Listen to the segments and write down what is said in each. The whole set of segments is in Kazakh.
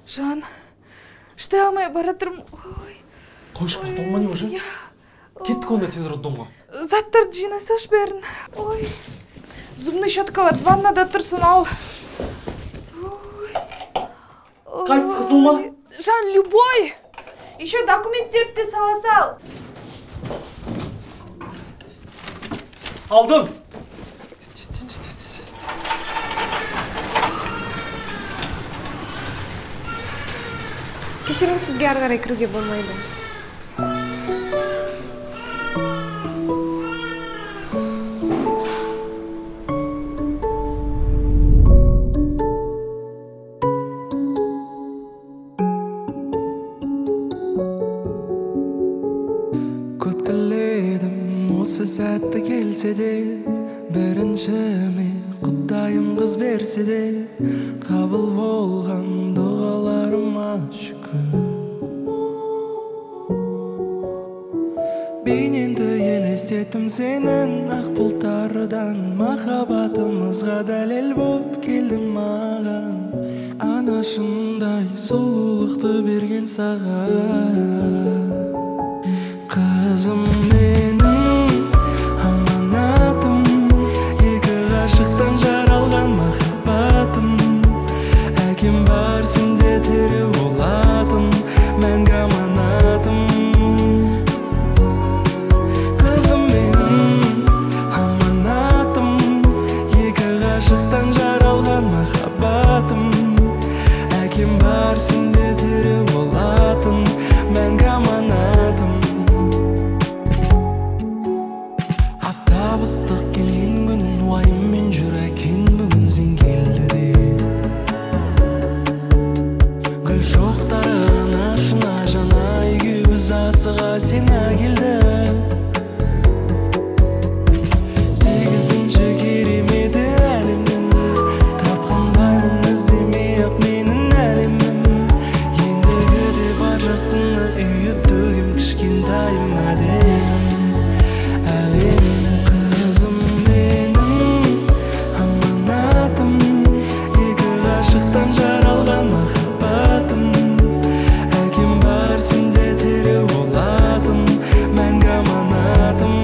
Жан, іштай алмай баратырмын. Қойш, басталма не уже? Кеттік онда тез роддомға. Заттарды жинасаш бәрін. Ой, зубный щеткалар ваннада тұрсын ал. Қайсы қызыл ма? Жан, любой. Еще документтерді де сала сал. Алдым. Кешіріңіз, сізге ары қарай кіруге болмайды. Көп тіледім осы сәтті келсе де, біріншіме құдайым қыз берсе де, қабыл болған дұғаларыма шүкір. Бейнеңді елестеттім сенің ақ бұлттардан, махаббатымызға дәлел боп келдің маған. Анашындай сұлулықты берген саған. Қызым менің аманатым, екі ғашықтан жаралған махаббатым. Әкем бар сенде тірі болатын, мәңгі аманатым. Қызым менің аманатым, екі ғашықтан жаралған махаббатым. Әкем бар сенде тірі болатын, мәңгі аманатым. Ыстық келген күнін уайыммен жүр әкең, бүгін сен келді де. Гүл жоқтары ашына жана үйге біз асыға сен әкелді. 8-ші кереметі әлемнің, тапқандаймын іздемей-ақ менің әлемім. Ендігі де бар жақсыны үйіп төгем кішкентайым әдем. Әлем жаралған махаббатым. Әкем бар сенде тірі болатын, мәңгі аманатым.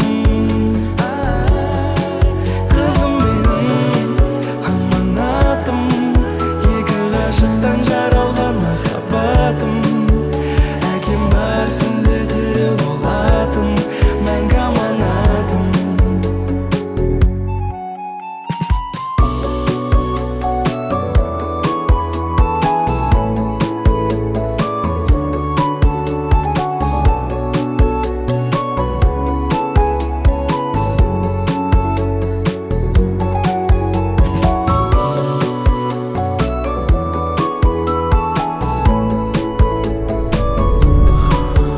Қызым менің аманатым, екі ғашықтан жаралған махаббатым. Әкем бар сенде тірі болатын, мәңгі аманатым.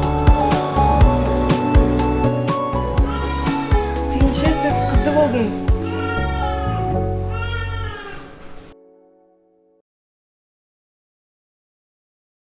Сіз қызды болдыңыз.